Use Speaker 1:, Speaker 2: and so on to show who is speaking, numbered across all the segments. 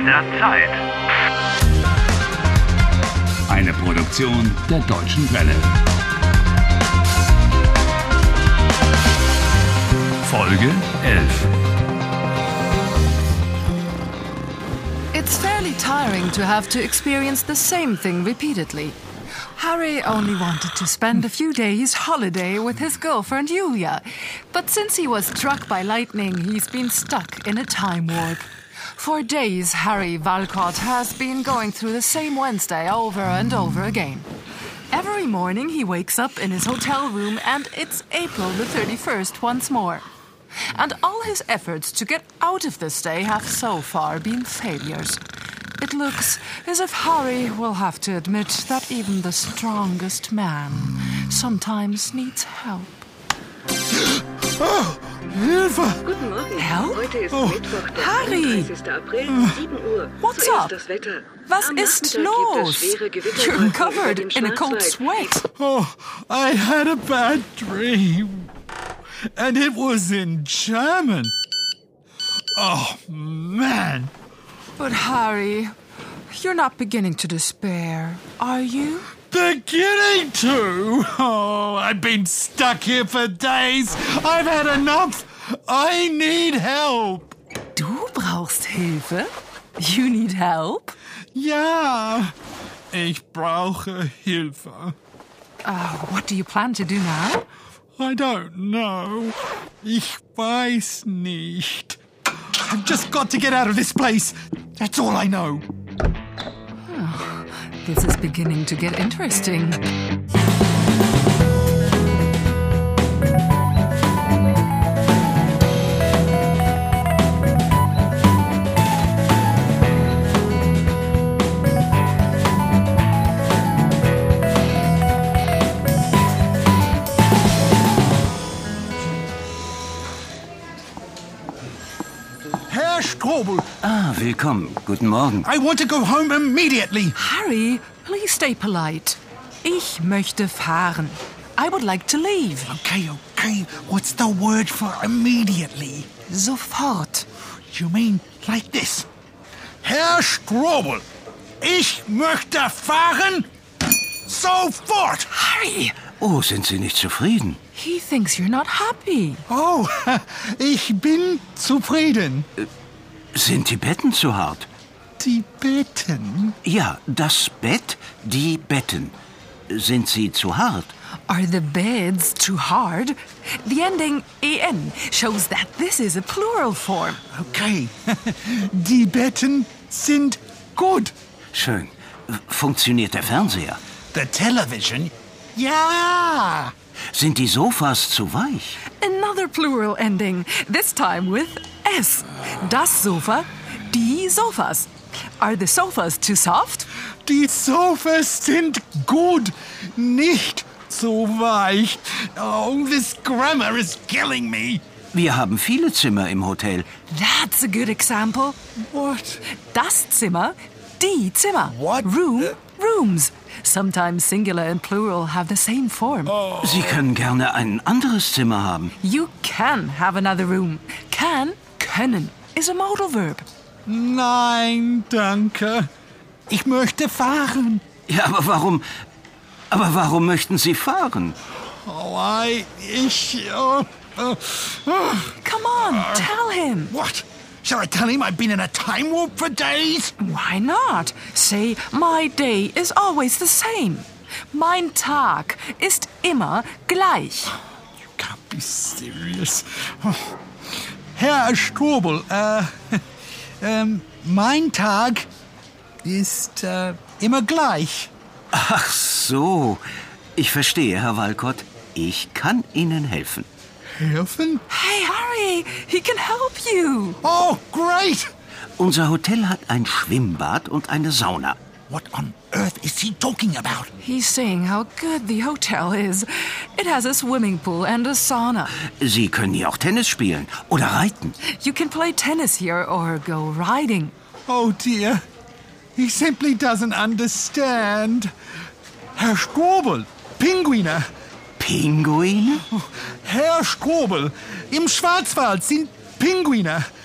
Speaker 1: der Zeit.
Speaker 2: Eine Produktion der Deutschen Welle. Folge 11.
Speaker 3: It's fairly tiring to have to experience the same thing repeatedly. Harry only wanted to spend a few days holiday with his girlfriend Julia, but since he was struck by lightning, he's been stuck in a time warp. For days, Harry Walcott has been going through the same Wednesday over and over again. Every morning he wakes up in his hotel room and it's April the 31st once more. And all his efforts to get out of this day have so far been failures. It looks as if Harry will have to admit that even the strongest man sometimes needs help.
Speaker 4: Oh, Hilfe!
Speaker 5: Guten Morgen.
Speaker 3: Help?
Speaker 5: Heute ist Mittwoch, der
Speaker 3: Harry!
Speaker 5: 31. April, 7 Uhr.
Speaker 3: What's
Speaker 5: so
Speaker 3: up?
Speaker 5: ist das Wetter.
Speaker 3: Was
Speaker 5: Am
Speaker 3: ist
Speaker 5: Nachmittag gibt es
Speaker 3: los?
Speaker 5: schwere Gewitterwolken
Speaker 3: You're
Speaker 5: über
Speaker 3: covered
Speaker 5: dem
Speaker 3: in a cold
Speaker 5: Schwarzwald.
Speaker 3: sweat.
Speaker 4: Oh, I had a bad dream. And it was in German. Oh, man.
Speaker 3: But Harry, you're not beginning to despair, are you?
Speaker 4: Beginning to. Oh, I've been stuck here for days. I've had enough. I need help.
Speaker 3: Du brauchst Hilfe? You need help?
Speaker 4: Ja, ich brauche Hilfe.
Speaker 3: What do you plan to do now?
Speaker 4: I don't know. Ich weiß nicht. I've just got to get out of this place. That's all I know.
Speaker 3: This is beginning to get interesting.
Speaker 4: Herr Strobel,
Speaker 6: Willkommen. Guten Morgen.
Speaker 4: I want to go home immediately.
Speaker 3: Harry, please stay polite. Ich möchte fahren. I would like to leave.
Speaker 4: Okay. What's the word for immediately?
Speaker 3: Sofort.
Speaker 4: You mean like this? Herr Strobel, ich möchte fahren sofort.
Speaker 3: Harry,
Speaker 6: Oh, sind Sie nicht zufrieden?
Speaker 3: he thinks you're not happy.
Speaker 4: Oh, ich bin zufrieden.
Speaker 6: Sind die Betten zu hart?
Speaker 4: Die Betten?
Speaker 6: Ja, das Bett, die Betten. Sind sie zu hart?
Speaker 3: Are the beds too hard? The ending en shows that this is a plural form.
Speaker 4: Okay. Die Betten sind gut.
Speaker 6: Schön. Funktioniert der Fernseher?
Speaker 4: The television? Ja.
Speaker 6: Sind die Sofas zu weich?
Speaker 3: Another plural ending, this time with S. Das Sofa, die Sofas. Are the sofas too soft?
Speaker 4: Die Sofas sind gut, nicht zu weich. Oh, this grammar is killing me.
Speaker 6: Wir haben viele Zimmer im Hotel.
Speaker 3: That's a good example.
Speaker 4: What?
Speaker 3: Das Zimmer, die Zimmer.
Speaker 4: What?
Speaker 3: Room, rooms. Sometimes singular and plural have the same form.
Speaker 6: Sie können gerne ein anderes Zimmer haben.
Speaker 3: You can have another room. Can, können, is a modal verb.
Speaker 4: Nein, danke. Ich möchte fahren.
Speaker 6: Ja, aber warum möchten Sie fahren?
Speaker 3: Come on, tell him.
Speaker 4: What? Shall I tell him I've been in a time warp for days?
Speaker 3: Why not? Say, my day is always the same. Mein Tag ist immer gleich.
Speaker 4: You can't be serious. Herr Strobel, mein Tag ist immer gleich.
Speaker 6: Ach so. Ich verstehe, Herr Walcott. Ich kann Ihnen helfen.
Speaker 4: Helfen?
Speaker 3: Hey, Harry, he can help you.
Speaker 4: Oh, great!
Speaker 6: Unser Hotel hat ein Schwimmbad und eine Sauna.
Speaker 4: What on earth is he talking about?
Speaker 3: He's saying how good the hotel is. It has a swimming pool and a sauna.
Speaker 6: Sie können hier auch Tennis spielen oder reiten.
Speaker 3: You can play tennis here or go riding.
Speaker 4: Oh dear, he simply doesn't understand. Herr Strobel, Pinguine.
Speaker 6: Pinguine?
Speaker 4: Herr Strobel, im Schwarzwald sind Pinguine.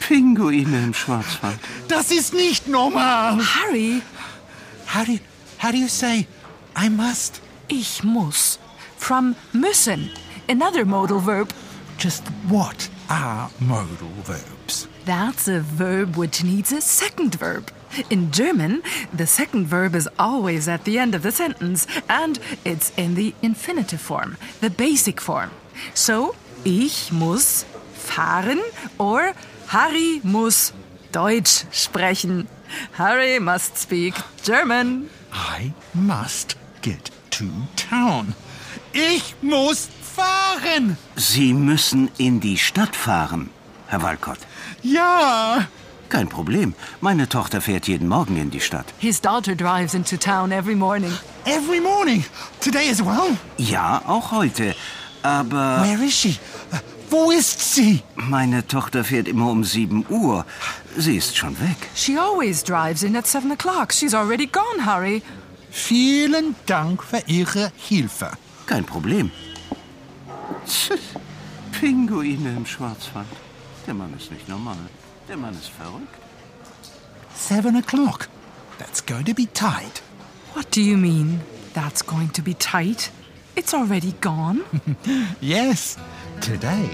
Speaker 6: Pinguine im Schwarzwald.
Speaker 4: Das ist nicht normal.
Speaker 3: Harry,
Speaker 4: How do you say I must?
Speaker 3: ich muss. From müssen, another modal verb.
Speaker 4: Just what are modal verbs?
Speaker 3: That's a verb which needs a second verb. In German, the second verb is always at the end of the sentence, and it's in the infinitive form, the basic form. So, ich muss fahren or Harry muss Deutsch sprechen. Harry must speak German.
Speaker 4: I must get to town. Ich muss fahren.
Speaker 6: Sie müssen in die Stadt fahren, Herr Walcott.
Speaker 4: Ja.
Speaker 6: Kein Problem. Meine Tochter fährt jeden Morgen in die Stadt.
Speaker 3: His daughter drives into town every morning.
Speaker 4: Every morning. Today as well.
Speaker 6: Ja, auch heute. Aber
Speaker 4: Where is she? Wo ist sie?
Speaker 6: meine Tochter fährt immer um 7 Uhr. Sie ist schon weg.
Speaker 3: She always drives in at 7 o'clock. She's already gone, Harry.
Speaker 4: Vielen Dank für Ihre Hilfe.
Speaker 6: Kein Problem. Tch, Pinguine im Schwarzwald. Der Mann ist nicht normal. Der Mann ist verrückt.
Speaker 4: 7 o'clock. That's going to be tight.
Speaker 3: What do you mean? That's going to be tight. It's already gone.
Speaker 4: Yes, today.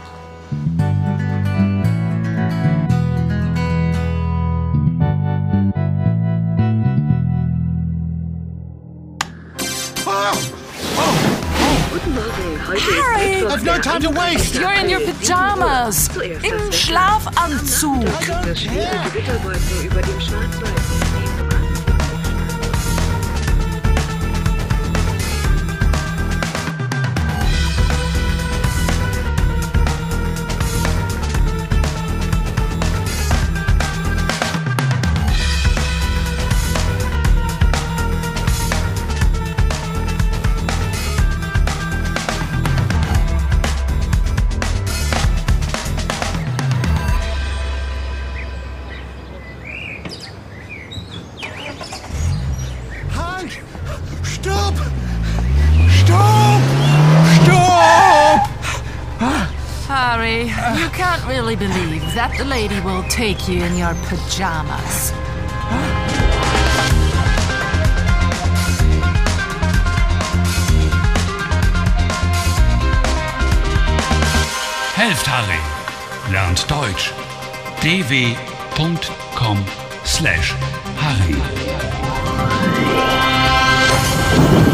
Speaker 5: Guten Morgen, heute
Speaker 3: Harry!
Speaker 5: ist Mittwoch,
Speaker 4: I've no
Speaker 5: der
Speaker 4: time to waste.
Speaker 3: You're in your pajamas.
Speaker 5: Zuerst
Speaker 3: Im
Speaker 5: das Wetter.
Speaker 3: Schlafanzug.
Speaker 5: Das schwere Gewitterwolken über dem Schwarzwald.
Speaker 4: Halt! Stopp! Stopp! Stopp!
Speaker 3: Harry, you can't really believe that the lady will take you in your pajamas.
Speaker 2: Helft Harry. Lernt Deutsch. dw.com/Harry.